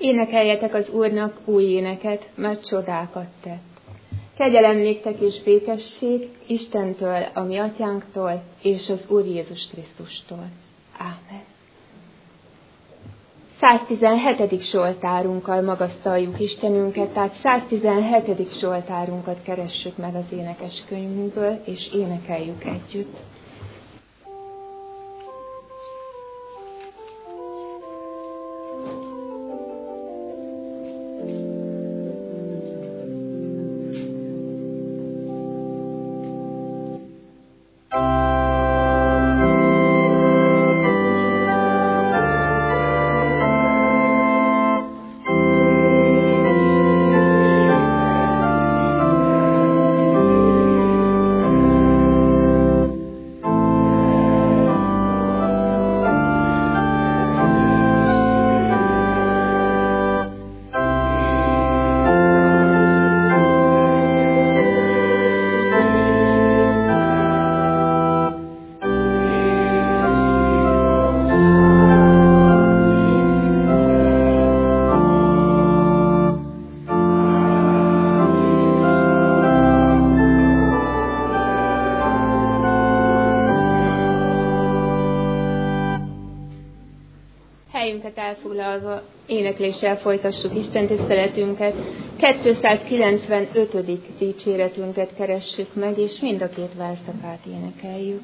Énekeljetek az Úrnak új éneket, mert csodákat tett. Kegyelem néktek és békesség Istentől, a mi atyánktól, és az Úr Jézus Krisztustól. Ámen. 117. Zsoltárunkkal magasztaljuk Istenünket, tehát 117. Zsoltárunkat keressük meg az énekeskönyvünkből, és énekeljük együtt. Elfoglalva énekléssel folytassuk Isten tiszteletünket. 295. dicséretünket keressük meg, és mind a két verszakát énekeljük.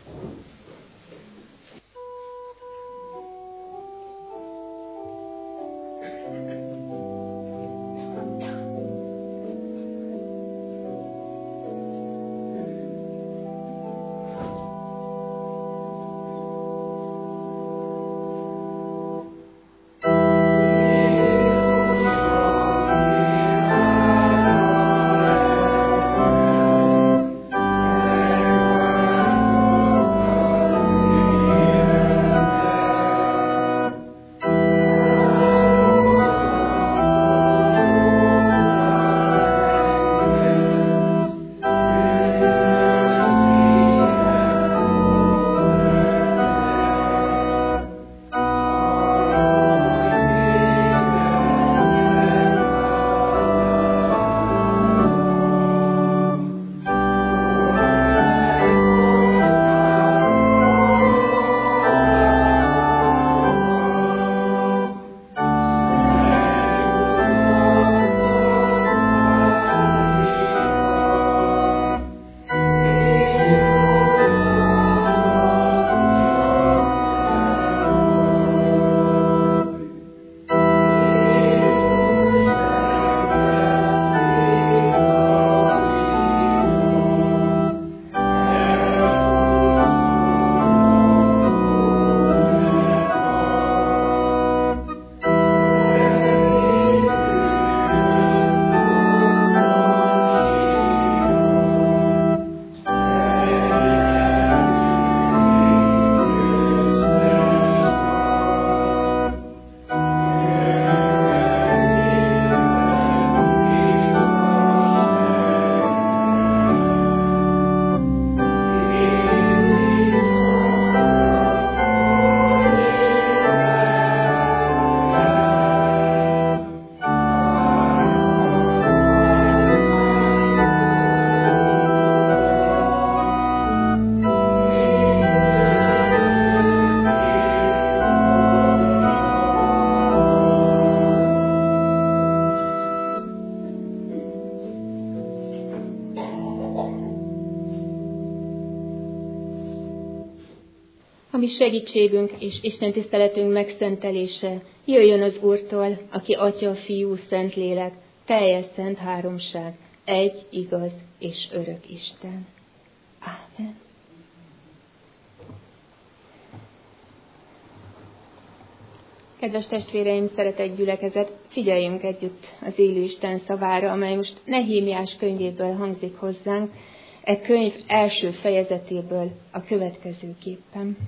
A mi segítségünk és Isten tiszteletünk megszentelése jöjjön az Úrtól, aki Atya, Fiú, Szentlélek, teljes szent háromság, egy, igaz és örök Isten. Ámen. Kedves testvéreim, szeretett gyülekezet, figyeljünk együtt az élő Isten szavára, amely most Nehémiás könyvéből hangzik hozzánk, e könyv első fejezetéből a következőképpen.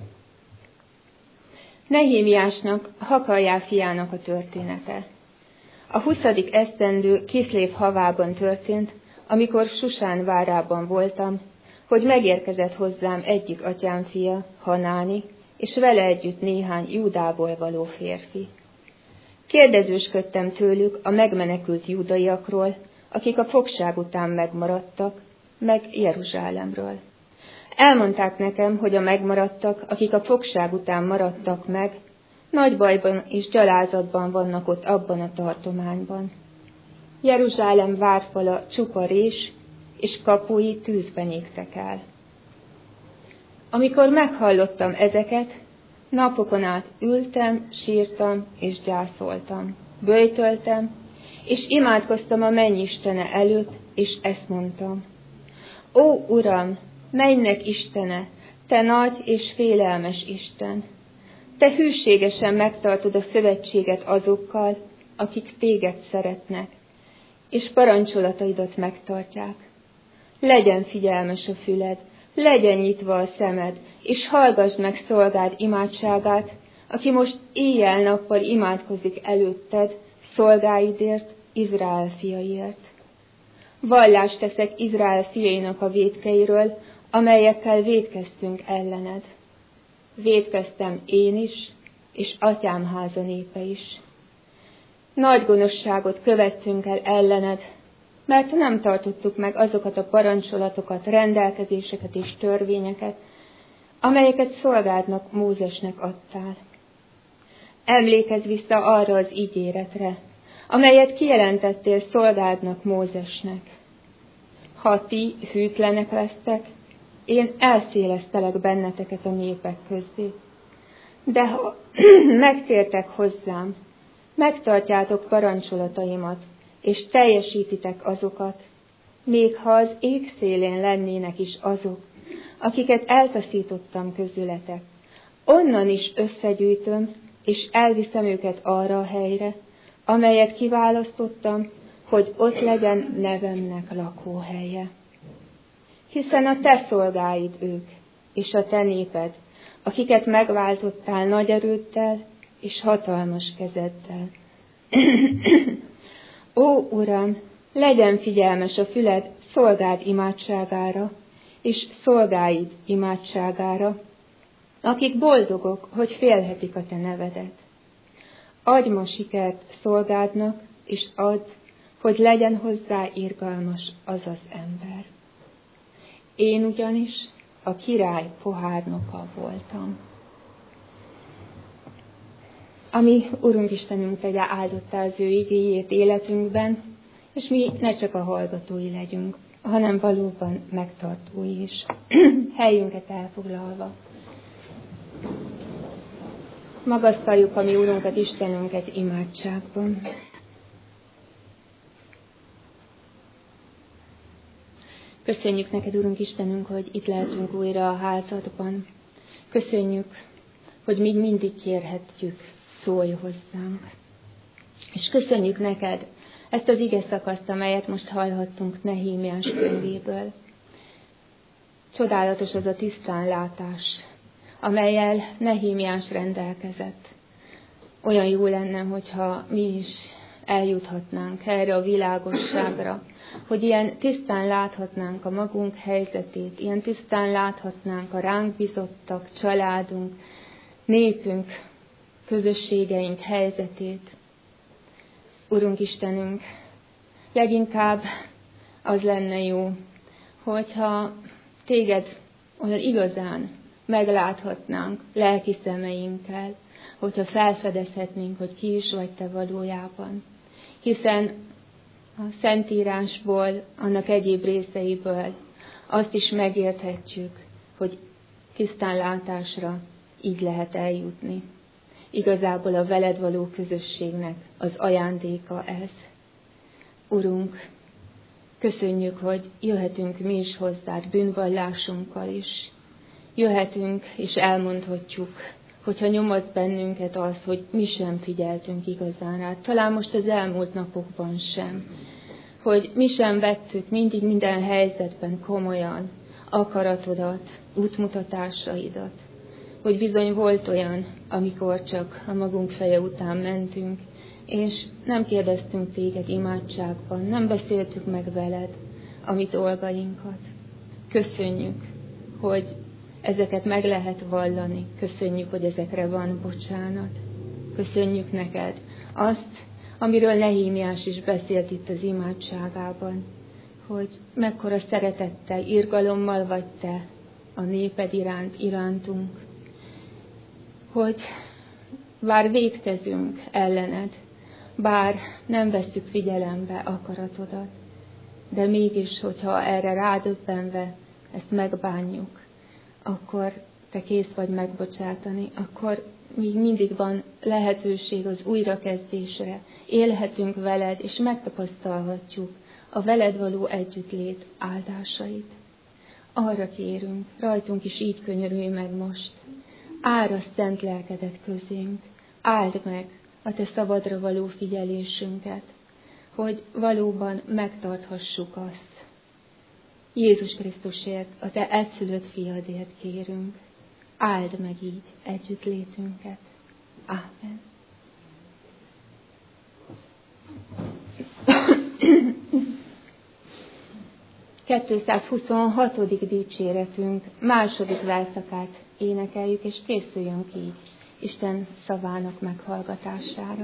Nehémiásnak, Hakaljá fiának a története. A 20. esztendő Kiszlév havában történt, amikor Susán várában voltam, hogy megérkezett hozzám egyik atyám fia, Hanáni, és vele együtt néhány Júdából való férfi. Kérdezősködtem tőlük a megmenekült júdaiakról, akik a fogság után megmaradtak, meg Jeruzsálemről. Elmondták nekem, hogy a megmaradtak, akik a fogság után maradtak meg, nagy bajban és gyalázatban vannak ott abban a tartományban. Jeruzsálem várfala csupa rés, és kapui tűzben égtek el. Amikor meghallottam ezeket, napokon át ültem, sírtam és gyászoltam. Böjtöltem, és imádkoztam a mennyistene előtt, és ezt mondtam. Ó, Uram, mennynek Istene, te nagy és félelmes Isten! Te hűségesen megtartod a szövetséget azokkal, akik téged szeretnek, és parancsolataidat megtartják. Legyen figyelmes a füled, legyen nyitva a szemed, és hallgassd meg szolgád imádságát, aki most éjjel-nappal imádkozik előtted, szolgáidért, Izrael fiaiért. Vallást teszek Izrael fiainak a vétkeiről, amelyekkel vétkeztünk ellened. Vétkeztem én is, és atyám háza népe is. Nagy gonoszságot követtünk el ellened, mert nem tartottuk meg azokat a parancsolatokat, rendelkezéseket és törvényeket, amelyeket szolgádnak Mózesnek adtál. Emlékezz vissza arra az ígéretre, amelyet kijelentettél szolgádnak Mózesnek. Ha ti hűtlenek lesztek, én elszélesztelek benneteket a népek közé. De ha megtértek hozzám, megtartjátok parancsolataimat, és teljesítitek azokat, még ha az ég szélén lennének is azok, akiket eltaszítottam közületek, onnan is összegyűjtöm, és elviszem őket arra a helyre, amelyet kiválasztottam, hogy ott legyen nevemnek lakóhelye. Hiszen a te szolgáid ők, és a te néped, akiket megváltottál nagy erőddel és hatalmas kezeddel. Ó, Uram, legyen figyelmes a füled szolgád imádságára, és szolgáid imádságára, akik boldogok, hogy félhetik a te nevedet. Adj ma sikert szolgádnak, és add, hogy legyen hozzá irgalmas az az ember. Én ugyanis a király pohárnoka voltam. Ami Urunk Istenünk tegye áldottá az ő igéjét életünkben, és mi ne csak a hallgatói legyünk, hanem valóban megtartói is. Helyünket elfoglalva. Magasztaljuk a mi Urunkat, Istenünket imádságban. Köszönjük neked, Urunk Istenünk, hogy itt lehetünk újra a házadban. Köszönjük, hogy még mindig kérhetjük, szólj hozzánk. És köszönjük neked ezt az ige szakaszt, amelyet most hallhattunk Nehémiás könyvéből. Csodálatos az a tisztánlátás, amellyel Nehémiás rendelkezett. Olyan jó lenne, hogyha mi is eljuthatnánk erre a világosságra, hogy ilyen tisztán láthatnánk a magunk helyzetét, ilyen tisztán láthatnánk a ránk bizottak, családunk, népünk, közösségeink helyzetét. Urunk Istenünk, leginkább az lenne jó, hogyha téged olyan igazán megláthatnánk lelki szemeinkkel, hogyha felfedezhetnénk, hogy ki is vagy te valójában. Hiszen a Szentírásból, annak egyéb részeiből azt is megérthetjük, hogy tisztánlátásra így lehet eljutni. Igazából a veled való közösségnek az ajándéka ez. Urunk, köszönjük, hogy jöhetünk mi is hozzád bűnvallásunkkal is. Jöhetünk és elmondhatjuk, hogyha nyomadsz bennünket az, hogy mi sem figyeltünk igazán rá. Talán most az elmúlt napokban sem. Hogy mi sem vettük mindig minden helyzetben komolyan akaratodat, útmutatásaidat. Hogy bizony volt olyan, amikor csak a magunk feje után mentünk, és nem kérdeztünk téged imádságban, nem beszéltük meg veled a mi dolgainkat. Köszönjük, hogy ezeket meg lehet vallani. Köszönjük, hogy ezekre van bocsánat. Köszönjük neked Azt, amiről Nehémiás is beszélt itt az imádságában, hogy mekkora szeretettel, irgalommal vagy te a néped irántunk, hogy bár vétkezünk ellened, bár nem vesszük figyelembe akaratodat, de mégis, hogyha erre rádöbbenve ezt megbánjuk, akkor te kész vagy megbocsátani, akkor még mindig van lehetőség az újrakezdésre, élhetünk veled, és megtapasztalhatjuk a veled való együttlét áldásait. Arra kérünk, rajtunk is így könyörülj meg most. Árasd szent lelkedet közénk, áld meg a te szabadra való figyelésünket, hogy valóban megtarthassuk azt. Jézus Krisztusért, a te egyszülött fiadért kérünk, áld meg így együttlétünket. Ámen. ...226. dicséretünk második verszakát énekeljük, és készüljünk így Isten szavának meghallgatására.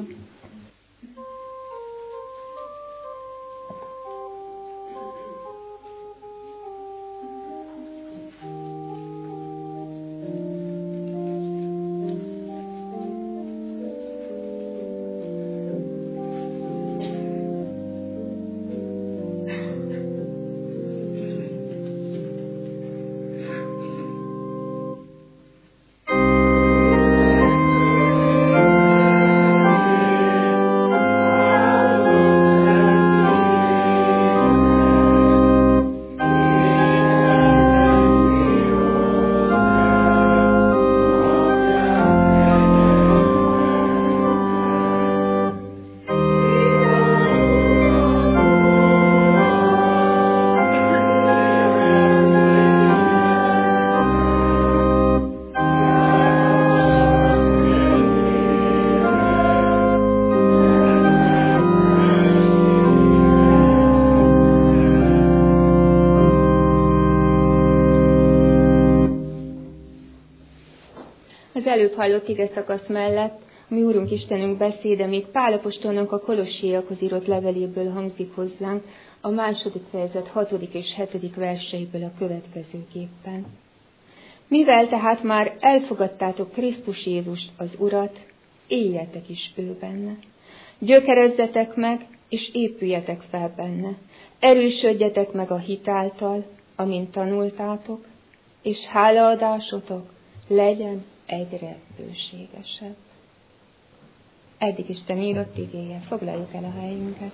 Az előbb hallott igeszakasz mellett a mi Úrunk Istenünk beszéde még Pál apostolnak a Kolossaiakhoz írott leveléből hangzik hozzánk, a 2. fejezet 6. és 7. verseiből a következőképpen. Mivel tehát már elfogadtátok Krisztus Jézust az Urat, éljetek is ő benne. Gyökerezzetek meg, és épüljetek fel benne. Erősödjetek meg a hit által, amint tanultátok, és hálaadásotok legyen egyre bőségesebb. Eddig Isten írott igéje. Foglaljuk el a helyünket.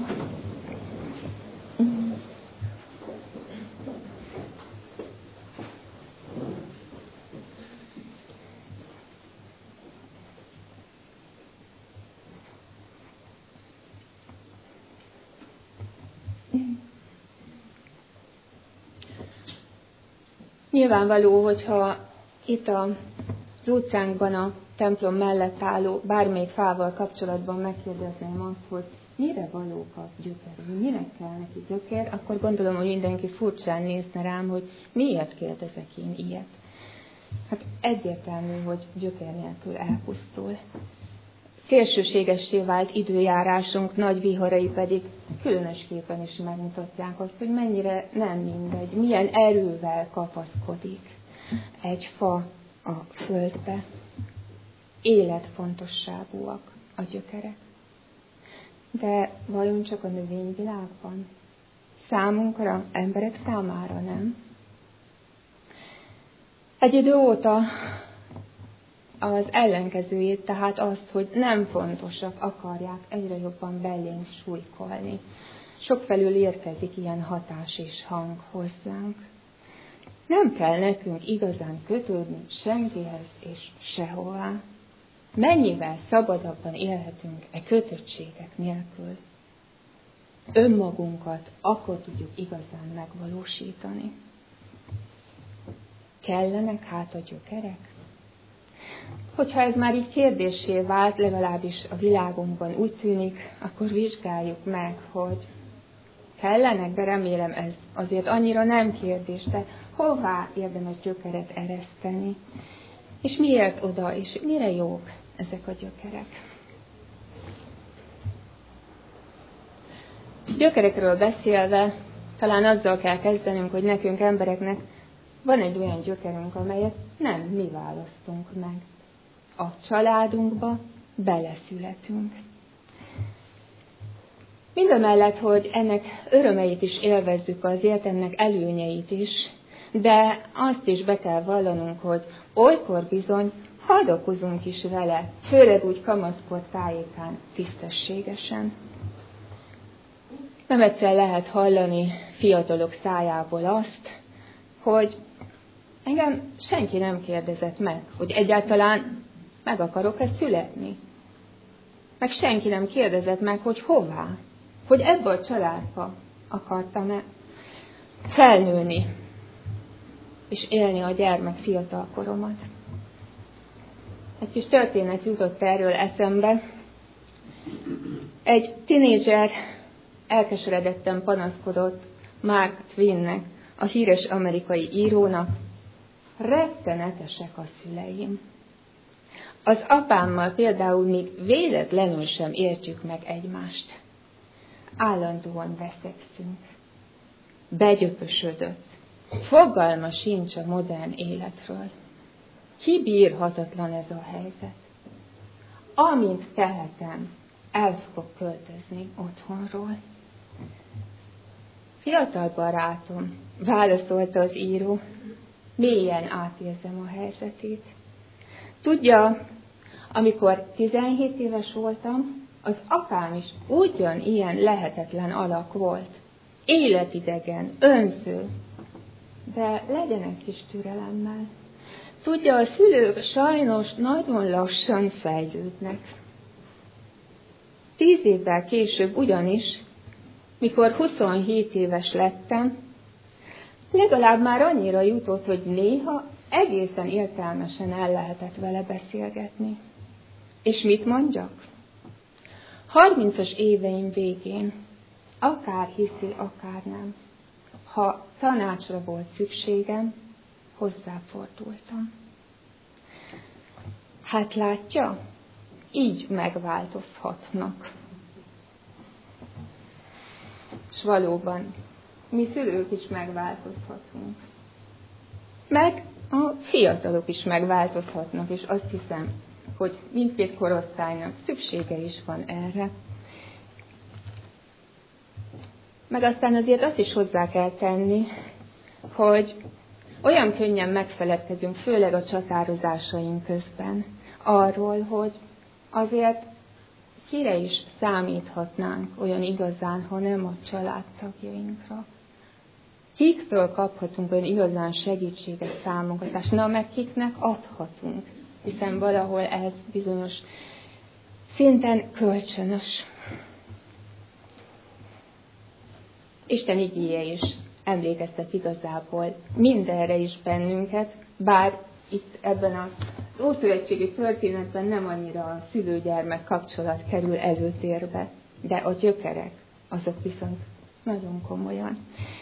Nyilvánvaló, hogyha itt az utcánkban a templom mellett álló bármely fával kapcsolatban megkérdezném azt, hogy mire valók a gyökerű, minek kell neki gyökér, akkor gondolom, hogy mindenki furcsán nézne rám, hogy miért kérdezek én ilyet. Hát egyértelmű, hogy gyökér nélkül elpusztul. Szélsőségessé vált időjárásunk nagy viharai pedig különösképpen is megmutatják azt, hogy mennyire nem mindegy, milyen erővel kapaszkodik egy fa a földbe. Életfontosságúak a gyökerek. De vajon csak a növényvilágban? Számunkra, emberek számára nem? Egy idő óta az ellenkezőjét, tehát azt, hogy nem fontosak, akarják egyre jobban belénk súlykolni. Sokfelől érkezik ilyen hatás és hang hozzánk. Nem kell nekünk igazán kötődni senkihez és sehová. Mennyivel szabadabban élhetünk e kötöttségek nélkül. Önmagunkat akkor tudjuk igazán megvalósítani. Kellenek hát a gyökerek? Hogyha ez már így kérdéssé vált, legalábbis a világunkban úgy tűnik, akkor vizsgáljuk meg, hogy kellenek, de remélem ez azért annyira nem kérdés, de hová érdemes gyökeret ereszteni, és miért oda, és mire jók ezek a gyökerek. Gyökerekről beszélve, talán azzal kell kezdenünk, hogy nekünk embereknek van egy olyan gyökerünk, amelyet nem mi választunk meg. A családunkba beleszületünk. Mindamellett, hogy ennek örömeit is élvezzük, azért ennek előnyeit is, de azt is be kell vallanunk, hogy olykor bizony hadakozunk is vele, főleg úgy kamaszkor tájékán tisztességesen. Nem egyszer lehet hallani fiatalok szájából azt, hogy engem senki nem kérdezett meg, hogy egyáltalán meg akarok-e születni. Meg senki nem kérdezett meg, hogy hová, hogy ebbe a családba akartam-e felnőni, és élni a gyermek fiatalkoromat. Egy kis történet jutott erről eszembe. Egy tinédzser elkeseredetten panaszkodott Mark Twainnek, a híres amerikai írónak: rettenetesek a szüleim. Az apámmal például még véletlenül sem értjük meg egymást. Állandóan veszekszünk. Begyöpösödött. Fogalma sincs a modern életről. Kibírhatatlan ez a helyzet. Amint tehetem, el fogok költözni otthonról. Fiatal barátom, válaszolta az író, mélyen átérzem a helyzetét. Tudja, amikor 17 éves voltam, az apám is ugyanilyen lehetetlen alak volt. Életidegen, önző. De legyenek kis türelemmel. Tudja, a szülők sajnos nagyon lassan fejlődnek. 10 évvel később ugyanis, mikor 27 éves lettem, legalább már annyira jutott, hogy néha egészen értelmesen el lehetett vele beszélgetni. És mit mondjak? 30-as éveim végén, akár hiszi, akár nem, ha tanácsra volt szükségem, hozzáfordultam. Hát látja, így megváltozhatnak. És valóban, mi szülők is megváltozhatunk. Meg a fiatalok is megváltozhatnak, és azt hiszem, hogy mindkét korosztálynak szüksége is van erre. Meg aztán azért azt is hozzá kell tenni, hogy olyan könnyen megfeledkezünk, főleg a csatározásaink közben, arról, hogy azért kire is számíthatnánk olyan igazán, ha nem a családtagjainkra. Kiktől kaphatunk olyan igazán segítséget, támogatást, na meg kiknek adhatunk, hiszen valahol ez bizonyos szinten kölcsönös. Isten igéje is emlékeztet igazából mindenre is bennünket, bár itt ebben az ószövetségi történetben nem annyira a szülő-gyermek kapcsolat kerül előtérbe, de a gyökerek, azok viszont nagyon komolyan.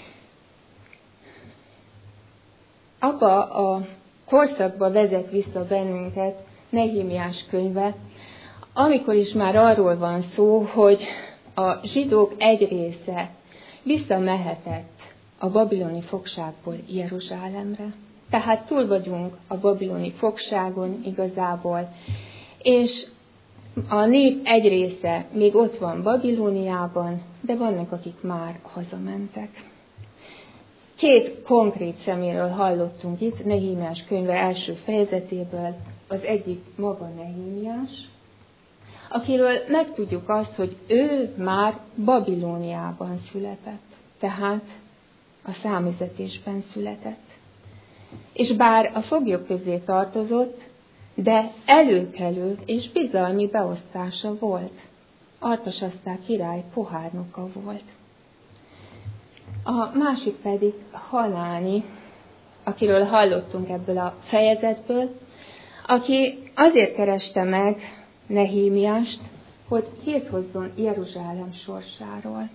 Abba a korszakba vezet vissza bennünket Nehémiás könyve, amikor is már arról van szó, hogy a zsidók egy része visszamehetett a babiloni fogságból Jeruzsálemre. Tehát túl vagyunk a babiloni fogságon igazából, és a nép egy része még ott van Babilóniában, de vannak, akik már hazamentek. 2 konkrét szeméről hallottunk itt, Nehémiás könyve első fejezetéből, az egyik maga Nehémiás, akiről megtudjuk azt, hogy ő már Babilóniában született, tehát a számüzetésben született. És bár a foglyok közé tartozott, de előkelő és bizalmi beosztása volt. Artasasztá király pohárnoka volt. A másik pedig Hanáni, akiről hallottunk ebből a fejezetből, aki azért kereste meg Nehémiást, hogy hírt hozzon Jeruzsálem sorsáról.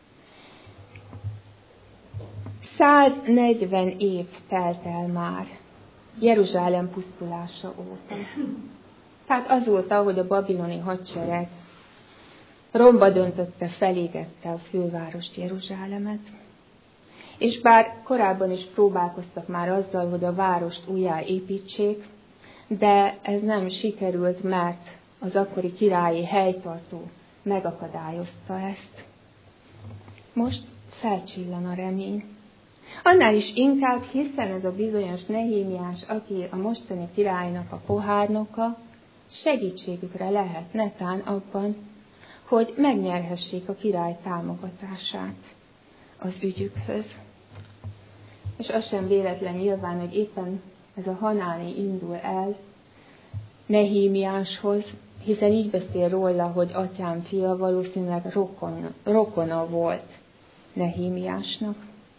140 év telt el már Jeruzsálem pusztulása óta. Tehát azóta, hogy a babiloni hadsereg romba döntötte, felégette a fővárost, Jeruzsálemet. És bár korábban is próbálkoztak már azzal, hogy a várost újjáépítsék, de ez nem sikerült, mert az akkori királyi helytartó megakadályozta ezt. Most felcsillan a remény. Annál is inkább, hiszen ez a bizonyos Nehémiás, aki a mostani királynak a pohárnoka, segítségükre lehet netán abban, hogy megnyerhessék a király támogatását az ügyükhöz. És az sem véletlen nyilván, hogy éppen ez a Hanáni indul el Nehémiáshoz, hiszen így beszél róla, hogy atyám fia valószínűleg rokona volt Nehémiásnak.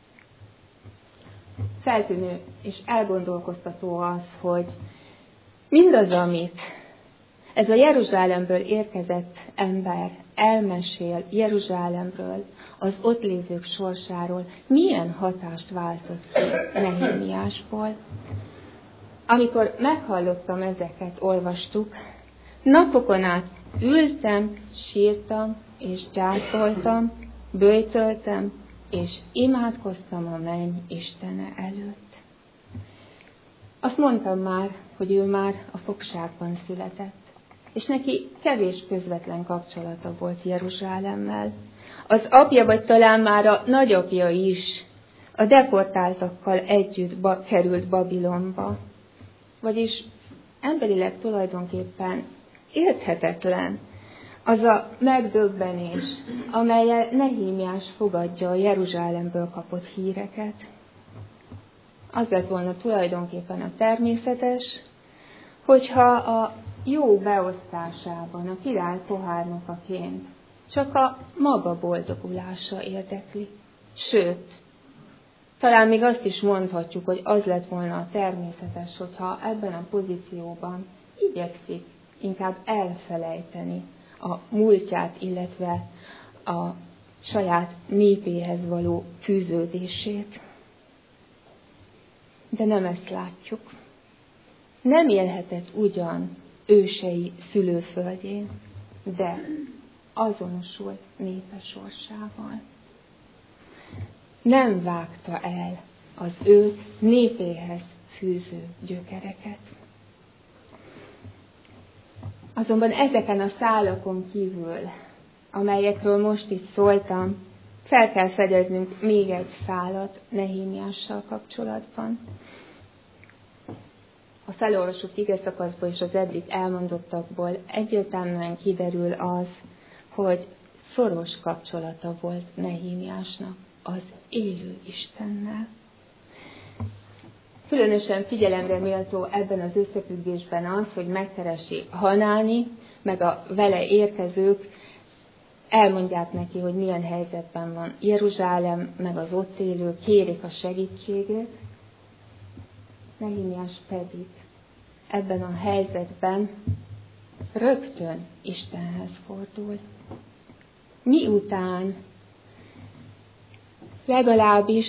Feltűnő és elgondolkoztató az, hogy mindaz, amit ez a Jeruzsálemből érkezett ember elmesél Jeruzsálemről, az ott lévők sorsáról, milyen hatást váltott ki Nehémiásból. Amikor meghallottam ezeket, olvastuk, napokon át ültem, sírtam és gyászoltam, böjtöltem, és imádkoztam a menny Istene előtt. Azt mondtam már, hogy ő már a fogságban született, és neki kevés közvetlen kapcsolata volt Jeruzsálemmel. Az apja, vagy talán már a nagyapja is a deportáltakkal együtt került Babilonba. Vagyis emberileg tulajdonképpen érthetetlen az a megdöbbenés, amellyel Nehémiás fogadja a Jeruzsálemből kapott híreket. Az lett volna tulajdonképpen a természetes, hogyha a jó beosztásában, a király pohárnokaként csak a maga boldogulása érdekli. Sőt, talán még azt is mondhatjuk, hogy az lett volna a természetes, hogyha ebben a pozícióban igyekszik inkább elfelejteni a múltját, illetve a saját népéhez való fűződését. De nem ezt látjuk. Nem élhetett ugyan ősei szülőföldjén, de azonosul népe sorsával. Nem vágta el az őt népéhez fűző gyökereket. Azonban ezeken a szálakon kívül, amelyekről most itt szóltam, fel kell fedeznünk még egy szálat Nehémiással kapcsolatban. A felolvasott igeszakaszból és az eddig elmondottakból egyértelműen kiderül az, hogy szoros kapcsolata volt Nehémiásnak az élő Istennel. Különösen figyelemre méltó ebben az összefüggésben az, hogy megkeresi Hanáni, meg a vele érkezők, elmondják neki, hogy milyen helyzetben van Jeruzsálem, meg az ott élők, kérik a segítségét. Nehémiás pedig ebben a helyzetben rögtön Istenhez fordul. Miután legalábbis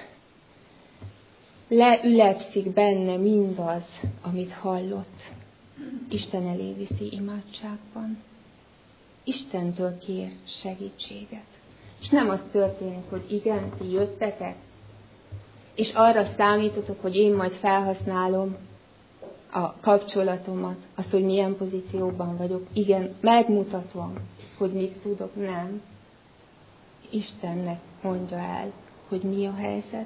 leülepszik benne mindaz, amit hallott, Isten elé viszi imádságban. Istentől kér segítséget. És nem az történik, hogy igen, ti jöttetek, és arra számítotok, hogy én majd felhasználom a kapcsolatomat, azt, hogy milyen pozícióban vagyok. Igen, megmutatom, hogy mit tudok, nem. Istennek mondja el, hogy mi a helyzet.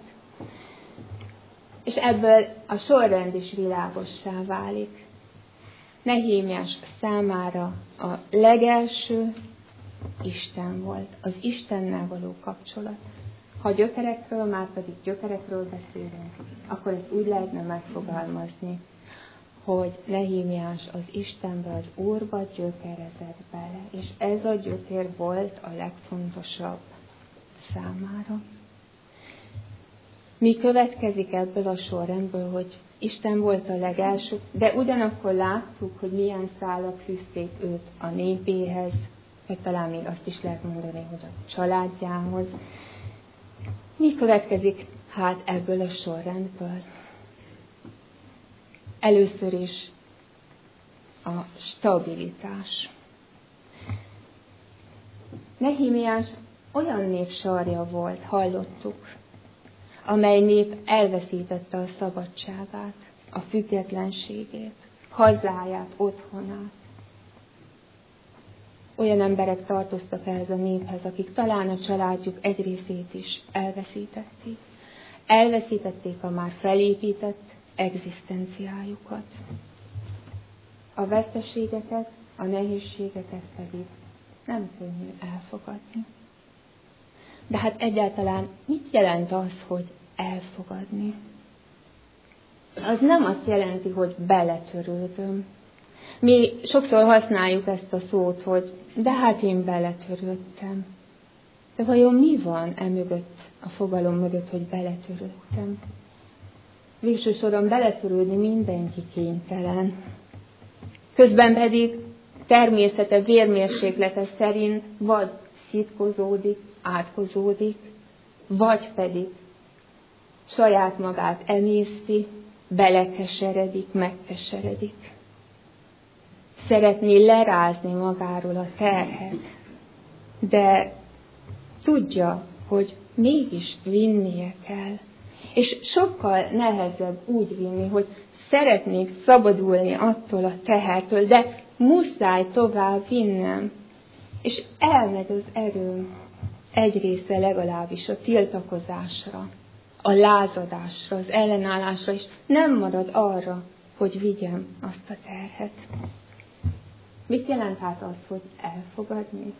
És ebből a sorrend is világossá válik. Nehémiás számára a legelső Isten volt, az Istennel való kapcsolat. Ha gyökerekről, már pedig gyökerekről beszélünk, akkor ezt úgy lehetne megfogalmazni, hogy Nehémiás az Istenbe, az Úrba gyökeredett bele, és ez a gyökér volt a legfontosabb számára. Mi következik ebből a sorrendből, hogy Isten volt a legelső, de ugyanakkor láttuk, hogy milyen szálak fűzték őt a népéhez, vagy talán még azt is lehet mondani, hogy a családjához. Mi következik hát ebből a sorrendből? Először is a stabilitás. Nehémiás olyan nép sarja volt, hallottuk, amely nép elveszítette a szabadságát, a függetlenségét, hazáját, otthonát. Olyan emberek tartoztak ehhez a néphez, akik talán a családjuk egy részét is elveszítették. Elveszítették a már felépített egzisztenciájukat. A veszteségeket, a nehézségeket pedig nem könnyű elfogadni. De hát egyáltalán mit jelent az, hogy elfogadni? Az nem azt jelenti, hogy beletörődöm. Mi sokszor használjuk ezt a szót, hogy de hát én beletörődtem. De vajon mi van mögött, a fogalom mögött, hogy beletörődtem? Végső soron beletörődni mindenki kénytelen. Közben pedig természete, vérmérséklete szerint vagy szitkozódik, átkozódik, vagy pedig saját magát emészti, belekeseredik, megkeseredik. Szeretné lerázni magáról a terhet, de tudja, hogy mégis vinnie kell. És sokkal nehezebb úgy vinni, hogy szeretnék szabadulni attól a tehertől, de muszáj tovább vinnem. És elmegy az erőm egy része legalábbis a tiltakozásra, a lázadásra, az ellenállásra, és nem marad arra, hogy vigyem azt a terhet. Mit jelent hát az, hogy elfogadni?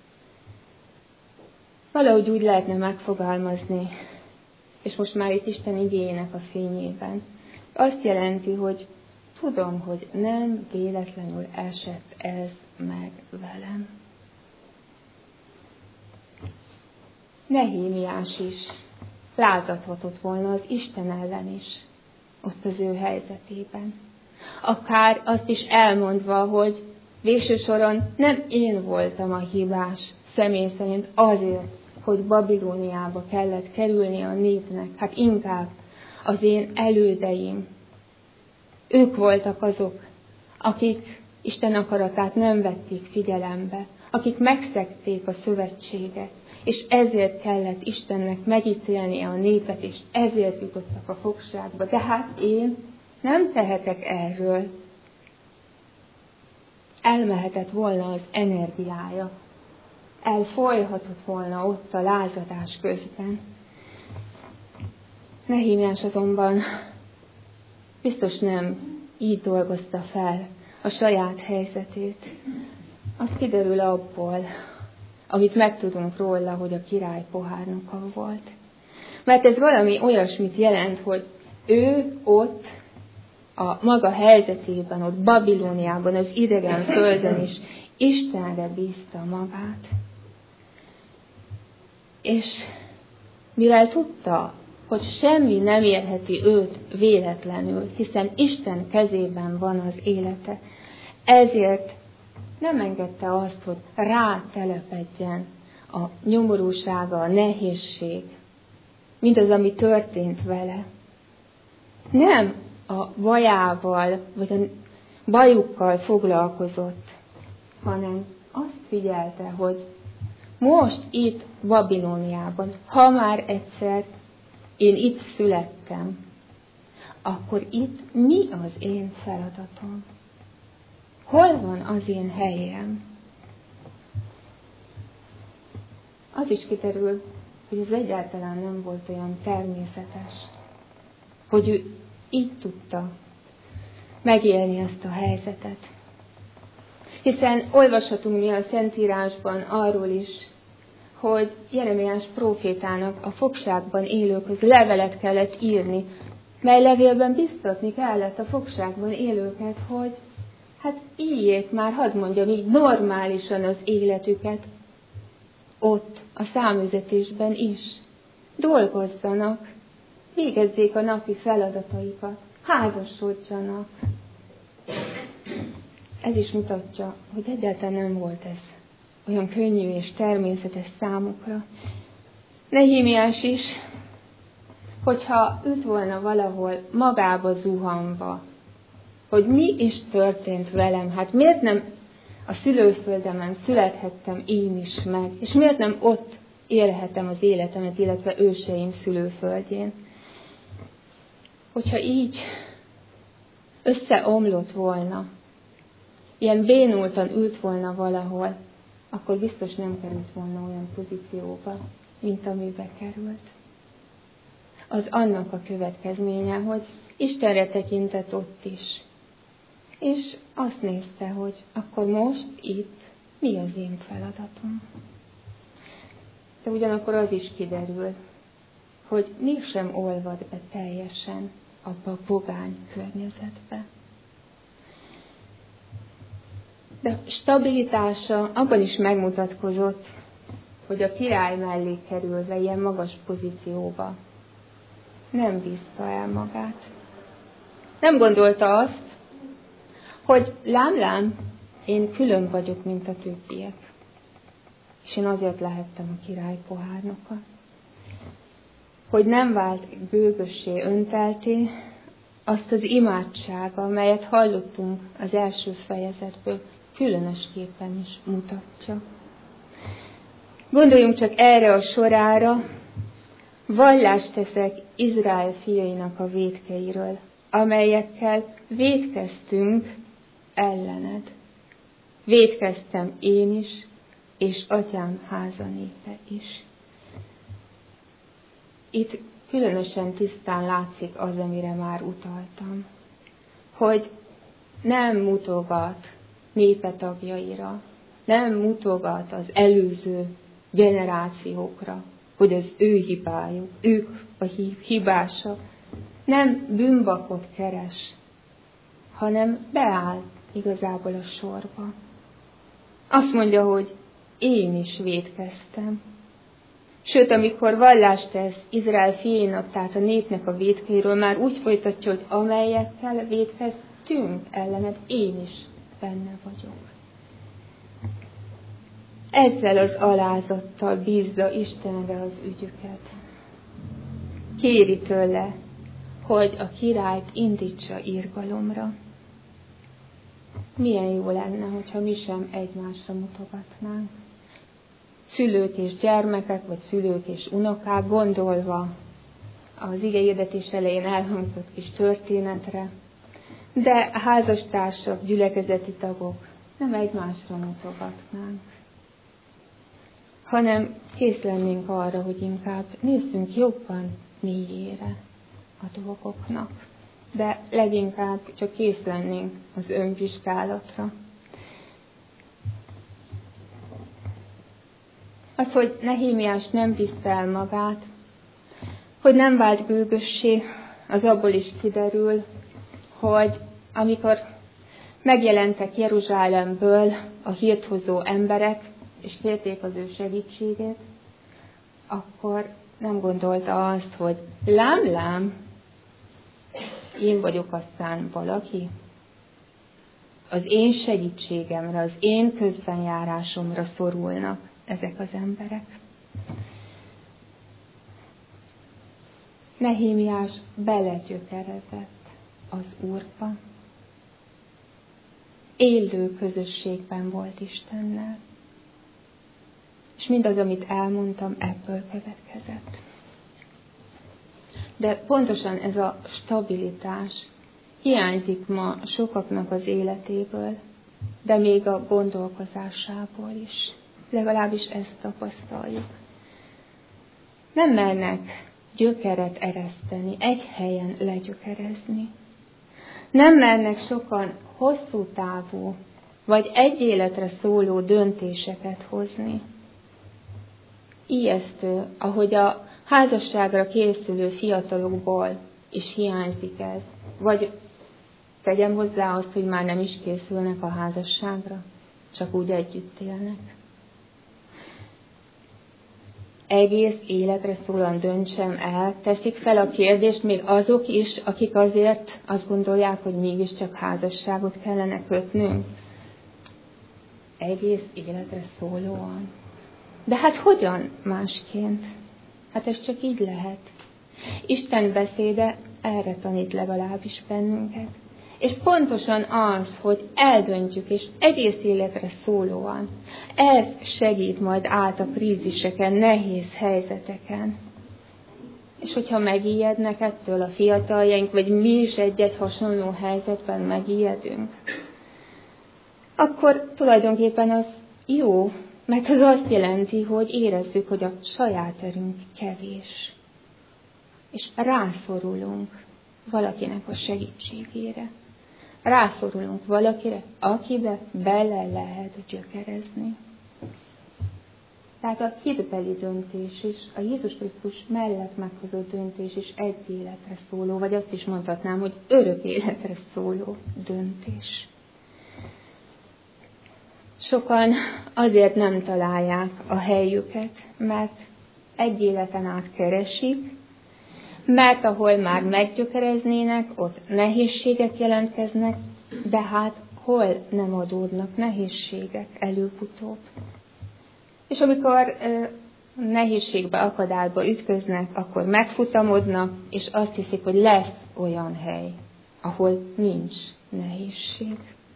Valahogy úgy lehetne megfogalmazni, és most már itt Isten igéjének a fényében. Azt jelenti, hogy tudom, hogy nem véletlenül esett ez meg velem. Nehémiás is lázadhatott volna az Isten ellen is, ott az ő helyzetében. Akár azt is elmondva, hogy végső soron nem én voltam a hibás, személy szerint azért, hogy Babilóniába kellett kerülni a népnek, hát inkább az én elődeim. Ők voltak azok, akik Isten akaratát nem vették figyelembe, akik megszegték a szövetséget, és ezért kellett Istennek megítélnie a népet, és ezért jutottak a fogságba. De hát én nem tehetek erről. Elmehetett volna az energiája, elfolyhatott volna ott a lázadás közben. Nehémiás azonban biztos nem így dolgozta fel a saját helyzetét. Az kiderül abból, amit megtudunk róla, hogy a király pohárnoka volt. Mert ez valami olyasmit jelent, hogy ő ott a maga helyzetében, ott Babilóniában, az idegen földön is Istenre bízta magát. És mivel tudta, hogy semmi nem érheti őt véletlenül, hiszen Isten kezében van az élete, ezért nem engedte azt, hogy rátelepedjen a nyomorúsága, a nehézség, mindaz, ami történt vele. Nem a bajával, vagy a bajukkal foglalkozott, hanem azt figyelte, hogy most itt Babilóniában, ha már egyszer én itt születtem, akkor itt mi az én feladatom? Hol van az én helyem? Az is kiderül, hogy ez egyáltalán nem volt olyan természetes, hogy ő így tudta megélni ezt a helyzetet. Hiszen olvashatunk mi a Szentírásban arról is, hogy Jeremiás prófétának a fogságban élőkhöz levelet kellett írni, mely levélben biztatni kellett a fogságban élőket, hogy hát éljék már, hadd mondjam így, normálisan az életüket ott, a számüzetésben is. Dolgozzanak, végezzék a napi feladataikat, házasodjanak. Ez is mutatja, hogy egyáltalán nem volt ez olyan könnyű és természetes számukra. Nehémiás is, hogyha ült volna valahol magába zuhanva, hogy mi is történt velem, hát miért nem a szülőföldemen születhettem én is meg, és miért nem ott élhetem az életemet, illetve őseim szülőföldjén. Hogyha így összeomlott volna, ilyen bénultan ült volna valahol, akkor biztos nem került volna olyan pozícióba, mint amibe került. Az annak a következménye, hogy Istenre tekintett ott is. És azt nézte, hogy akkor most itt mi az én feladatom. De ugyanakkor az is kiderül, hogy mégsem olvad be teljesen abba a pogány környezetbe. De stabilitása abban is megmutatkozott, hogy a király mellé kerülve ilyen magas pozícióba nem bízta el magát. Nem gondolta azt, hogy lám, én külön vagyok, mint a többiek. És én azért lehettem a király pohárnoka. Hogy nem vált gőgössé, öntelté, azt az imádsága, amelyet hallottunk az első fejezetből, különösképpen is mutatja. Gondoljunk csak erre a sorára, vallást teszek Izrael fiainak a vétkeiről, amelyekkel vétkeztünk ellened. Vétkeztem én is, és atyám háza népe is. Itt különösen tisztán látszik az, amire már utaltam, hogy nem mutogat népe tagjaira, nem mutogat az előző generációkra, hogy az ő hibájuk, ők a hibásak. Nem bűnbakot keres, hanem beáll igazából a sorba. Azt mondja, hogy én is vétkeztem. Sőt, amikor vallást tesz Izrael fiainak, tehát a népnek a vétkeiről, már úgy folytatja, hogy amelyekkel vétkeztünk ellened, én is benne vagyok. Ezzel az alázattal bízza Istenre az ügyüket. Kéri tőle, hogy a királyt indítsa irgalomra. Milyen jó lenne, hogyha mi sem egymásra mutogatnánk. Szülők és gyermekek, vagy szülők és unokák, gondolva az igehirdetés elején elhangzott kis történetre, de házastársak, gyülekezeti tagok nem egymásra mutogatnánk, hanem kész lennénk arra, hogy inkább nézzünk jobban mélyére a dolgoknak, de leginkább csak kész lennénk az önvizsgálatra. Az, hogy Nehémiás nem bízta el magát, hogy nem vált gőgössé, az abból is kiderül, hogy amikor megjelentek Jeruzsálemből a hírthozó emberek, és kérték az ő segítségét, akkor nem gondolta azt, hogy lám, én vagyok aztán valaki. Az én segítségemre, az én közbenjárásomra szorulnak ezek az emberek. Nehémiás belegyökerezett az Úrba. Élő közösségben volt Istennel. És mindaz, amit elmondtam, ebből következett. De pontosan ez a stabilitás hiányzik ma sokaknak az életéből, de még a gondolkozásából is. Legalábbis ezt tapasztaljuk. Nem mernek gyökeret ereszteni, egy helyen legyökerezni. Nem mernek sokan hosszú távú, vagy egy életre szóló döntéseket hozni. Ijesztő, ahogy a házasságra készülő fiatalokból is hiányzik ez. Vagy tegyem hozzá azt, hogy már nem is készülnek a házasságra, csak úgy együtt élnek. Egész életre szólóan döntsem el, teszik fel a kérdést még azok is, akik azért azt gondolják, hogy mégiscsak házasságot kellene kötnünk. Egész életre szólóan. De hát hogyan másként? Hát ez csak így lehet. Isten beszéde erre tanít legalábbis bennünket. És pontosan az, hogy eldöntjük, és egész életre szólóan, ez segít majd át a kríziseken, nehéz helyzeteken. És hogyha megijednek ettől a fiataljaink, vagy mi is egy-egy hasonló helyzetben megijedünk, akkor tulajdonképpen az jó, mert az azt jelenti, hogy érezzük, hogy a saját erőnk kevés. És rászorulunk valakinek a segítségére. Rászorulunk valakire, akibe bele lehet gyökerezni. Tehát a hitbeli döntés is, a Jézus Krisztus mellett meghozott döntés is egy életre szóló, vagy azt is mondhatnám, hogy örök életre szóló döntés. Sokan azért nem találják a helyüket, mert egy életen át keresik, mert ahol már meggyökereznének, ott nehézségek jelentkeznek, de hát hol nem adódnak nehézségek előbb-utóbb. És amikor nehézségbe, akadályba ütköznek, akkor megfutamodnak, és azt hiszik, hogy lesz olyan hely, ahol nincs nehézség.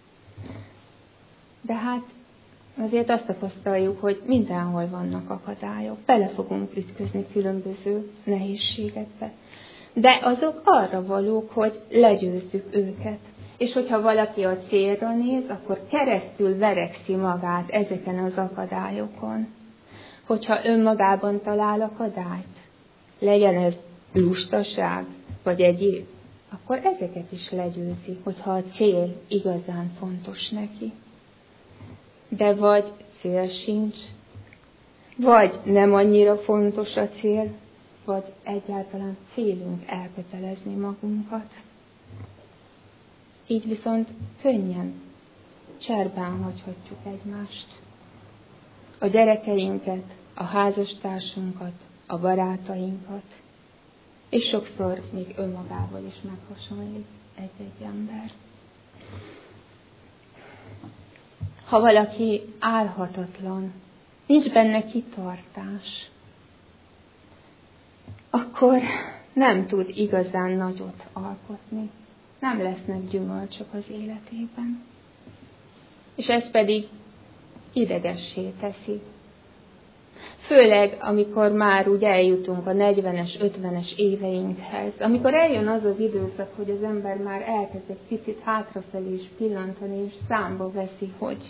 De hát azért azt tapasztaljuk, hogy mindenhol vannak akadályok. Bele fogunk ütközni különböző nehézségekbe. De azok arra valók, hogy legyőzzük őket. És hogyha valaki a célra néz, akkor keresztül verekszi magát ezeken az akadályokon. Hogyha önmagában talál akadályt, legyen ez lustaság, vagy egyéb, akkor ezeket is legyőzi, hogyha a cél igazán fontos neki. De vagy cél sincs, vagy nem annyira fontos a cél, vagy egyáltalán félünk elkötelezni magunkat. Így viszont könnyen cserbán hagyhatjuk egymást. A gyerekeinket, a házastársunkat, a barátainkat, és sokszor még önmagával is meghasonlít egy-egy ember. Ha valaki álhatatlan, nincs benne kitartás, akkor nem tud igazán nagyot alkotni. Nem lesznek gyümölcsök az életében. És ez pedig idegessé teszi. Főleg, amikor már úgy eljutunk a 40-es, 50-es éveinkhez, amikor eljön az az időszak, hogy az ember már elkezd egy picit hátrafelé is pillantani, és számba veszi, hogy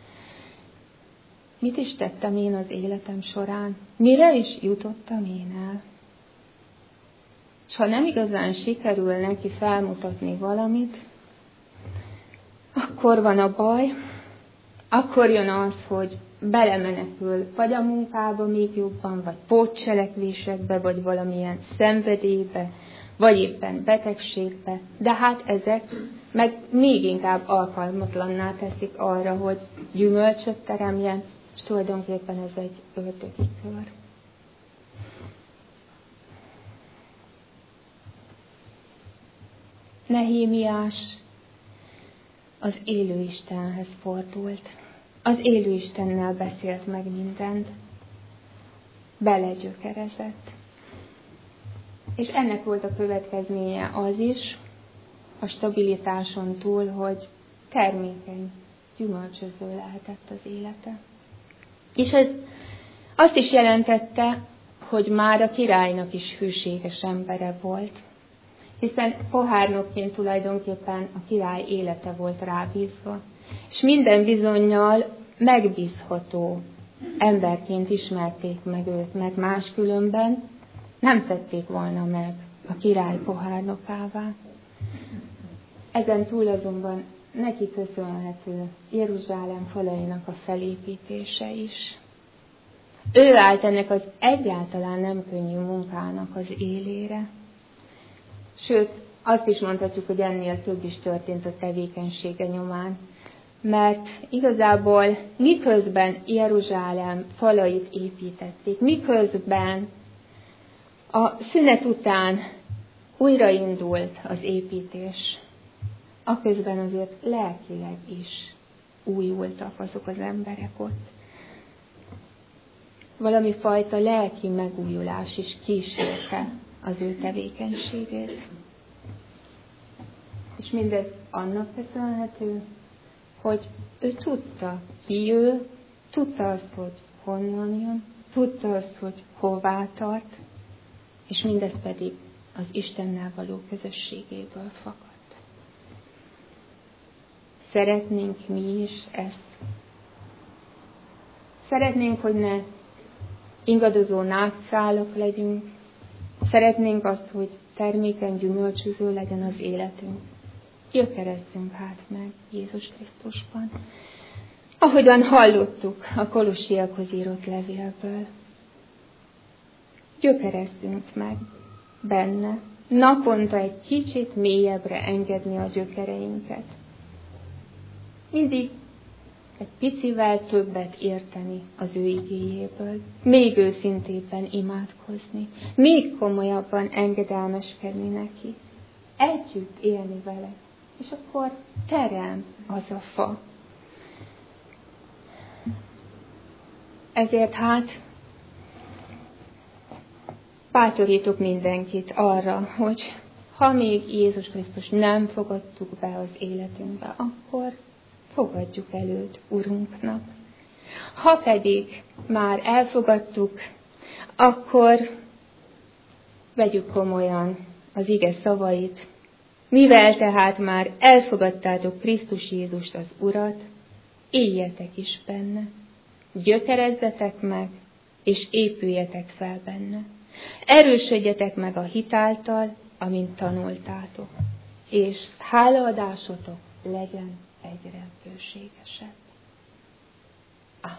mit is tettem én az életem során, mire is jutottam én el. És ha nem igazán sikerül neki felmutatni valamit, akkor van a baj, akkor jön az, hogy belemenekül vagy a munkába még jobban, vagy pótcselekvésekbe, vagy valamilyen szenvedélybe, vagy éppen betegségbe, de hát ezek meg még inkább alkalmatlanná teszik arra, hogy gyümölcsöt teremjen, és tulajdonképpen ez egy ördögi kör. Nehémiás az élő Istenhez fordult. Az élő Istennel beszélt meg mindent. Belegyökerezett. És ennek volt a következménye az is, a stabilitáson túl, hogy termékeny, gyümölcsöző lehetett az élete. És ez azt is jelentette, hogy már a királynak is hűséges embere volt. Hiszen pohárnokként tulajdonképpen a király élete volt rábízva. És minden bizonnyal megbízható emberként ismerték meg őt, mert máskülönben nem tették volna meg a király pohárnokává. Ezen túl azonban neki köszönhető Jeruzsálem falainak a felépítése is. Ő állt ennek az egyáltalán nem könnyű munkának az élére. Sőt, azt is mondhatjuk, hogy ennél több is történt a tevékenysége nyomán. Mert igazából miközben Jeruzsálem falait építették, miközben a szünet után újraindult az építés, aközben azért lelkileg is újultak azok az emberek ott. Valami fajta lelki megújulás is kísérte az ő tevékenységét. És És mindez annak köszönhető, hogy ő tudta, ki ő, tudta azt, hogy honnan jön, tudta azt, hogy hová tart, és mindez pedig az Istennel való közösségéből fakadt. Szeretnénk mi is ezt. Szeretnénk, hogy ne ingadozó nátszálak legyünk. Szeretnénk azt, hogy termékeny, gyümölcsöző legyen az életünk. Gyökerezzünk hát meg Jézus Krisztusban. Ahogyan hallottuk a Kolossiakhoz írott levélből. Gyökerezzünk meg benne. Naponta egy kicsit mélyebbre engedni a gyökereinket. Mindig egy picivel többet érteni az ő igéjéből, még őszintébben imádkozni, még komolyabban engedelmeskedni neki, együtt élni vele, és akkor terem az a fa. Ezért hát bátorítok mindenkit arra, hogy ha még Jézus Krisztus nem fogadtuk be az életünkbe, akkor fogadjuk el őt Urunknak. Ha pedig már elfogadtuk, akkor vegyük komolyan az ige szavait. Mivel tehát már elfogadtátok Krisztus Jézust az Urat, éljetek is benne. Gyökerezzetek meg, és épüljetek fel benne. Erősödjetek meg a hitáltal, amint tanultátok, és hálaadásotok legyen egyre bőségesebb. Amen.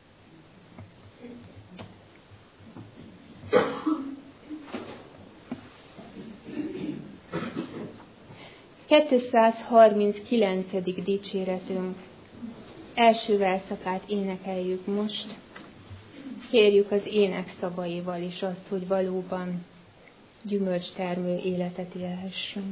239. dicséretünk első verszakát énekeljük most. Kérjük az ének szavaival is azt, hogy valóban gyümölcstermő életet élhessünk.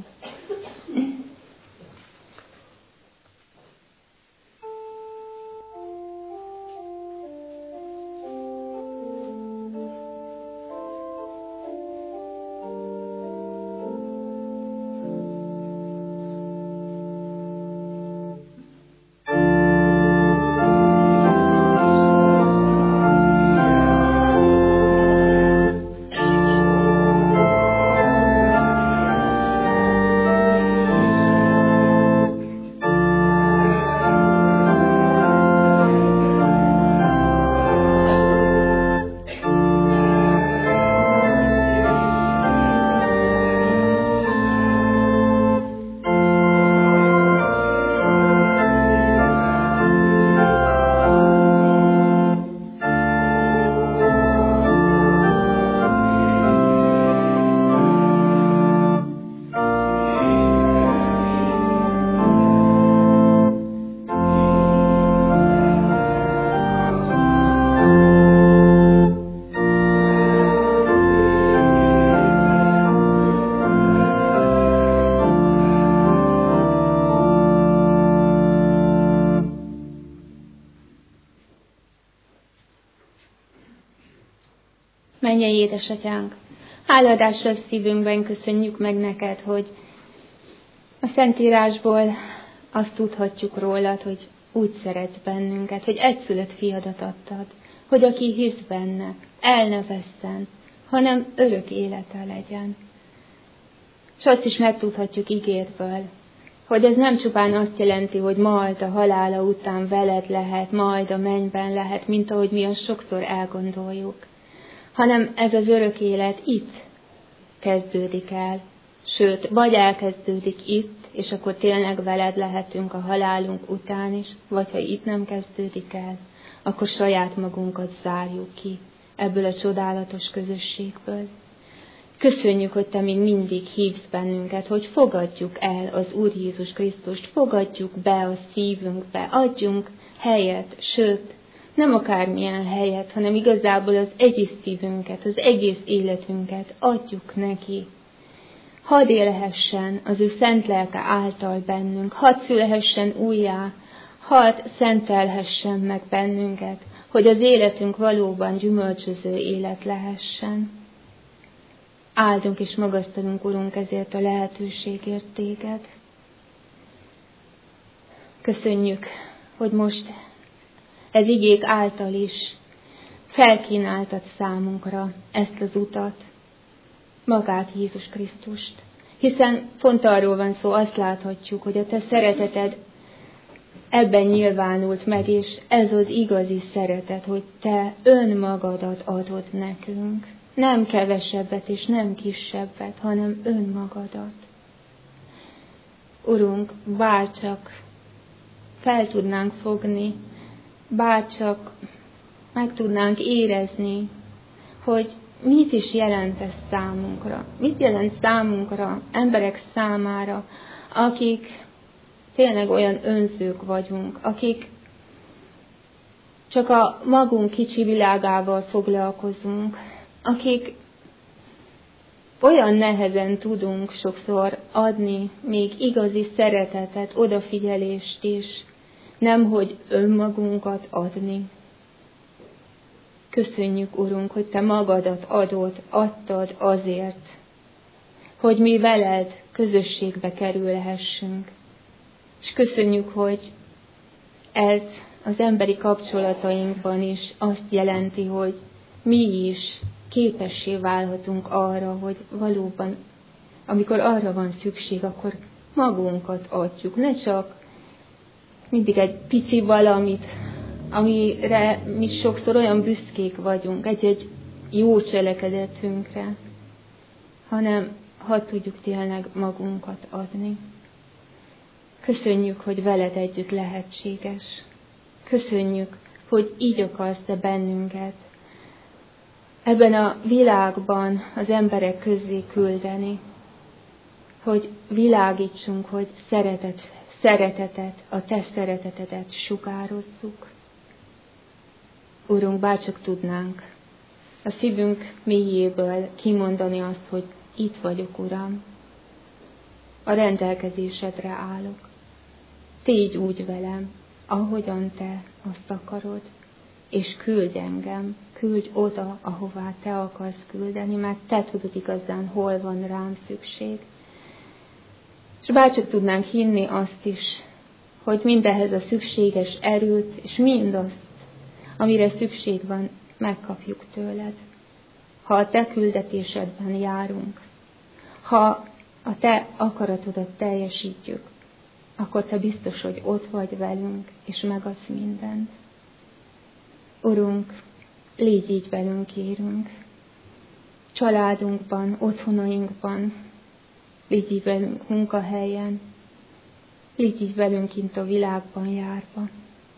Mennyei édesatyánk, háladással szívünkben köszönjük meg neked, hogy a Szentírásból azt tudhatjuk rólad, hogy úgy szeretsz bennünket, hogy egyszülött fiadat adtad, hogy aki hisz benne, el ne vesszen, hanem örök élete legyen. És azt is megtudhatjuk ígédből, hogy ez nem csupán azt jelenti, hogy majd a halála után veled lehet, majd a mennyben lehet, mint ahogy mi azt sokszor elgondoljuk, hanem ez az örök élet itt kezdődik el. Sőt, vagy elkezdődik itt, és akkor tényleg veled lehetünk a halálunk után is, vagy ha itt nem kezdődik el, akkor saját magunkat zárjuk ki ebből a csodálatos közösségből. Köszönjük, hogy te még mindig hívsz bennünket, hogy fogadjuk el az Úr Jézus Krisztust, fogadjuk be a szívünkbe, adjunk helyet, sőt, nem akármilyen helyet, hanem igazából az egész szívünket, az egész életünket adjuk neki. Hadd élhessen az ő szent lelke által bennünk, hadd szülhessen újjá, hadd szentelhessen meg bennünket, hogy az életünk valóban gyümölcsöző élet lehessen. Áldunk és magasztalunk, Urunk, ezért a lehetőségért téged. Köszönjük, hogy most ez igék által is felkínáltad számunkra ezt az utat, magát Jézus Krisztust. Hiszen pont arról van szó, azt láthatjuk, hogy a te szereteted ebben nyilvánult meg, és ez az igazi szeretet, hogy te önmagadat adod nekünk. Nem kevesebbet és nem kisebbet, hanem önmagadat. Urunk, bárcsak fel tudnánk fogni, bárcsak meg tudnánk érezni, hogy mit is jelent ez számunkra. Mit jelent számunkra, emberek számára, akik tényleg olyan önzők vagyunk, akik csak a magunk kicsi világával foglalkozunk, akik olyan nehezen tudunk sokszor adni még igazi szeretetet, odafigyelést is, nemhogy önmagunkat adni. Köszönjük, Urunk, hogy te magadat adtad azért, hogy mi veled közösségbe kerülhessünk. És köszönjük, hogy ez az emberi kapcsolatainkban is azt jelenti, hogy mi is képessé válhatunk arra, hogy valóban, amikor arra van szükség, akkor magunkat adjuk. Ne csak mindig egy pici valamit, amire mi sokszor olyan büszkék vagyunk, egy jó cselekedetünkre, hanem ha tudjuk tényleg magunkat adni. Köszönjük, hogy veled együtt lehetséges. Köszönjük, hogy így akarsz te bennünket ebben a világban az emberek közé küldeni, hogy világítsunk, hogy szeretetet, a te szeretetedet sugározzuk. Urunk, bárcsak tudnánk a szívünk mélyéből kimondani azt, hogy itt vagyok, Uram, a rendelkezésedre állok. Tégy úgy velem, ahogyan te azt akarod, és küldj engem, küldj oda, ahová te akarsz küldeni, mert te tudod igazán, hol van rám szükség. És bárcsak tudnánk hinni azt is, hogy mindehhez a szükséges erőt, és mindazt, amire szükség van, megkapjuk tőled. Ha a te küldetésedben járunk, ha a te akaratodat teljesítjük, akkor te biztos, hogy ott vagy velünk, és megadsz mindent. Urunk, légy így velünk, kérünk. Családunkban, otthonainkban, légy így velünk munkahelyen, légy így velünk kint a világban járva.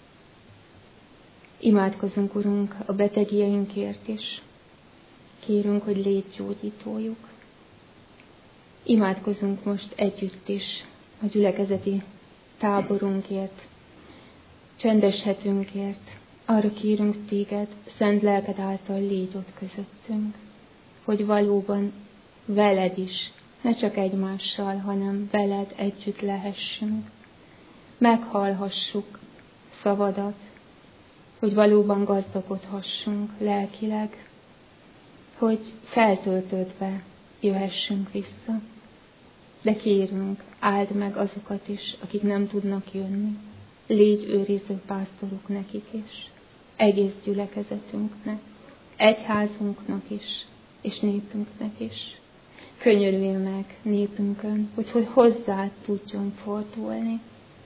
Imádkozunk, Urunk, a betegjeinkért is. Kérünk, hogy légy gyógyítójuk. Imádkozunk most együtt is a gyülekezeti táborunkért, csendes hetünkért. Arra kérünk téged, szent lelked által légy ott közöttünk, hogy valóban veled is, ne csak egymással, hanem veled együtt lehessünk. Meghallhassuk szavadat, hogy valóban gazdagodhassunk lelkileg, hogy feltöltődve jöhessünk vissza. De kérünk, áld meg azokat is, akik nem tudnak jönni. Légy őriző pásztoruk nekik is, egész gyülekezetünknek, egyházunknak is, és népünknek is. Könyörülj meg népünkön, hogy hozzád tudjon fordulni.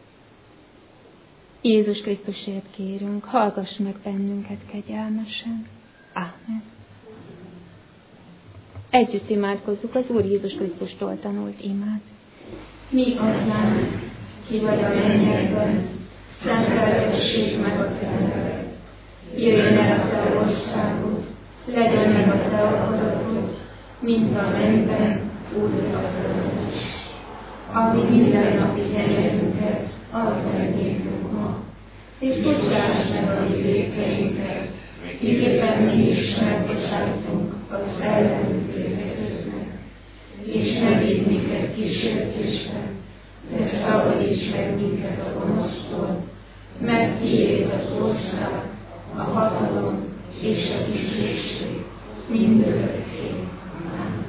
Jézus Krisztusért kérünk, hallgass meg bennünket kegyelmesen. Ámen. Együtt imádkozzuk az Úr Jézus Krisztustól tanult imát. Mi atyánk, ki vagy a mennyekben, szenteltessék meg a te neved. Jöjjön el a te országod, legyen meg a te akaratod, mint a mennyben, úgy a földön is. Ami mindennapi kenyerünket add meg nékünk ma, és bocsáss meg a vétkeinket, miképpen mi is megbocsátunk az ellenünk vétkezőknek. És ne vigy minket kísértésbe, de szabadíts meg minket a gonosztól, mert tiéd az ország, a hatalom és a dicsőség mindörökké. Amen.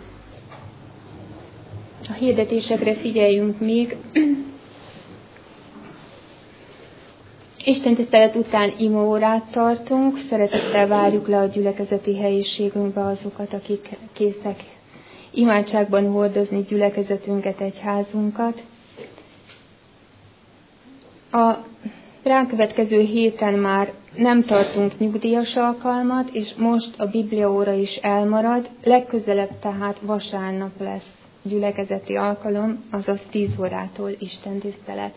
A hirdetésekre figyeljünk még. Isten tisztelet után imaórát tartunk, szeretettel várjuk le a gyülekezeti helyiségünkbe azokat, akik készek imádságban hordozni gyülekezetünket, egyházunkat. A rákövetkező héten már nem tartunk nyugdíjas alkalmat, és most a bibliaóra is elmarad, legközelebb tehát vasárnap lesz gyülekezeti alkalom, azaz 10 órától istentisztelet.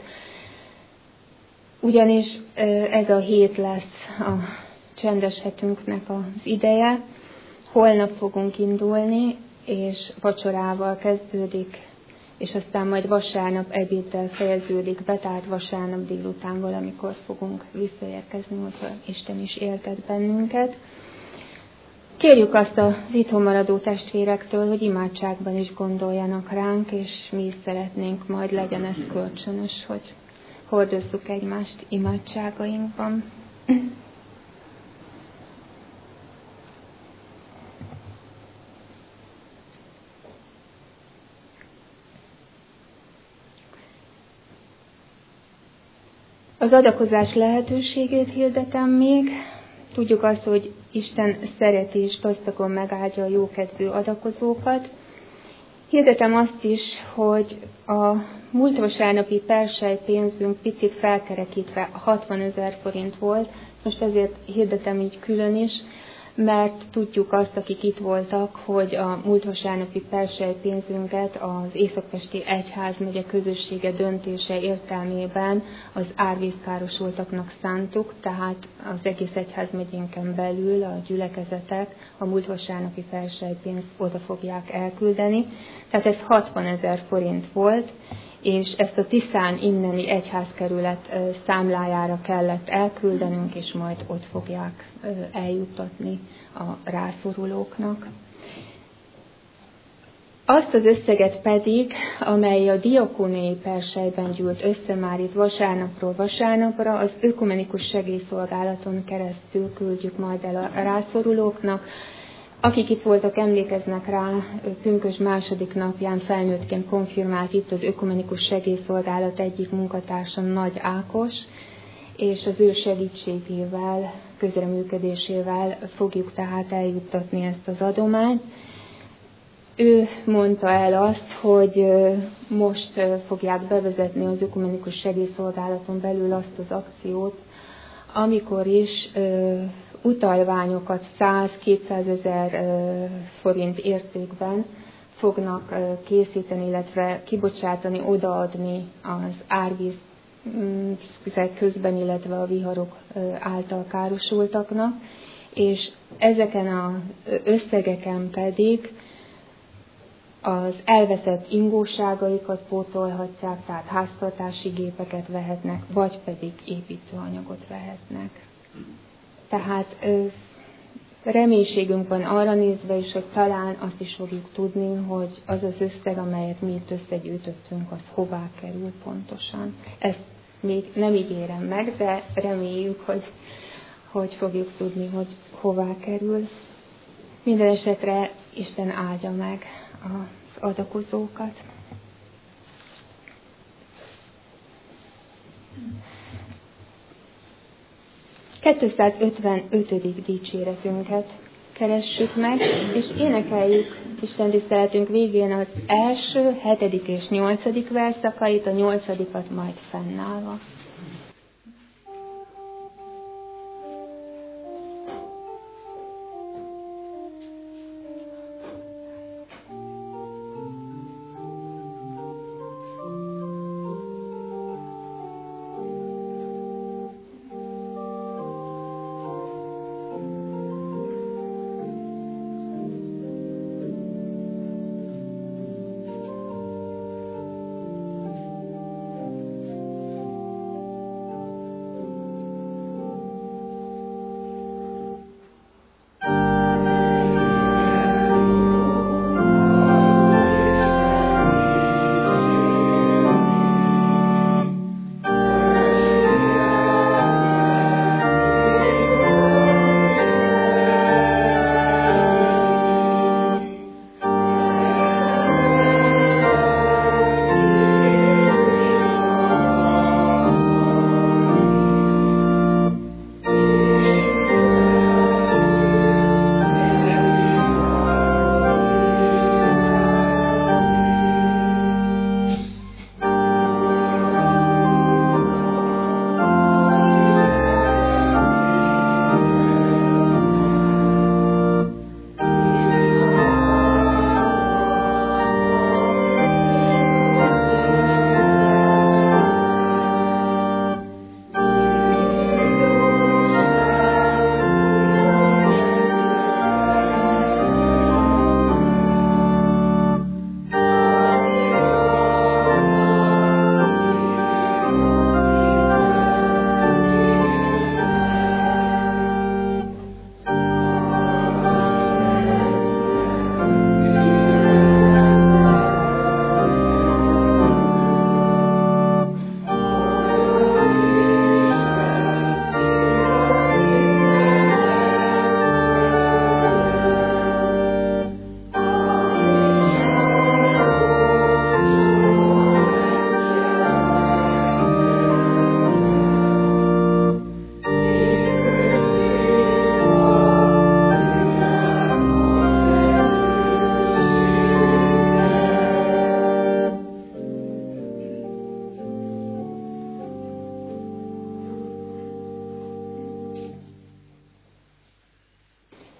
Ugyanis ez a hét lesz a csendes hetünknek az ideje. Holnap fogunk indulni, és vacsorával kezdődik, és aztán majd vasárnap ebéddel fejeződik be, tehát vasárnap délután valamikor fogunk visszaérkezni, hogyha Isten is éltet bennünket. Kérjük azt az itthon maradó testvérektől, hogy imádságban is gondoljanak ránk, és mi is szeretnénk, majd legyen ez kölcsönös, hogy hordozzuk egymást imádságainkban. Az adakozás lehetőségét hirdetem még. Tudjuk azt, hogy Isten szereti és gazdagon megáldja a jókedvű adakozókat. Hirdetem azt is, hogy a múlt vasárnapi persely pénzünk picit felkerekítve 60 000 forint volt. Most ezért hirdetem így külön is, mert tudjuk azt, akik itt voltak, hogy a múlt vasárnapi persely pénzünket az Észak-Pesti Egyházmegye közössége döntése értelmében az árvízkárosultaknak szántuk, tehát az egész egyházmegyénken belül a gyülekezetek a múlt vasárnapi persely pénzt oda fogják elküldeni. Tehát ez 60 000 forint volt, és ezt a Tiszán inneni egyházkerület számlájára kellett elküldenünk, és majd ott fogják eljuttatni a rászorulóknak. Azt az összeget pedig, amely a diakóniai perselyben gyűlt össze már itt vasárnapról vasárnapra, az ökumenikus segélyszolgálaton keresztül küldjük majd el a rászorulóknak. Akik itt voltak, emlékeznek rá, pünkösd második napján felnőttként konfirmált itt az ökumenikus segélyszolgálat egyik munkatársa, Nagy Ákos, és az ő segítségével, közreműködésével fogjuk tehát eljuttatni ezt az adományt. Ő mondta el azt, hogy most fogják bevezetni az ökumenikus segélyszolgálaton belül azt az akciót, amikor is utalványokat 100-200 000 forint értékben fognak készíteni, illetve kibocsátani, odaadni az árvíz közben, illetve a viharok által károsultaknak, és ezeken az összegeken pedig az elveszett ingóságaikat pótolhatják, tehát háztartási gépeket vehetnek, vagy pedig építőanyagot vehetnek. Tehát reménységünk van arra nézve is, hogy talán azt is fogjuk tudni, hogy az az összeg, amelyet mi itt összegyűjtöttünk, az hová kerül pontosan. Ezt még nem ígérem meg, de reméljük, hogy fogjuk tudni, hogy hová kerül. Minden esetre Isten áldja meg az adakozókat. ...255. dicséretünket keressük meg, és énekeljük Isten tiszteletünk végén az első, 7. és 8. verszakait, a 8. majd fennállva.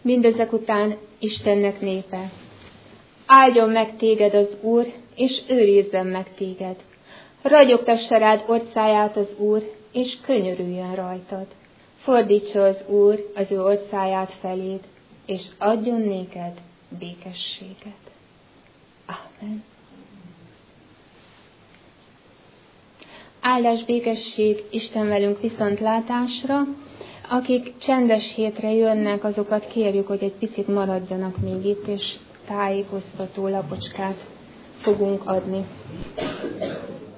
Mindezek után Istennek népe: áldjon meg téged az Úr, és őrizzen meg téged. Ragyogtassa rád orcáját az Úr, és könyörüljön rajtad. Fordítsa az Úr az ő orcáját feléd, és adjon néked békességet. Amen. Áldás, békesség Isten velünk viszontlátásra. Akik csendes hétre jönnek, azokat kérjük, hogy egy picit maradjanak még itt, és tájékoztató lapocskát fogunk adni.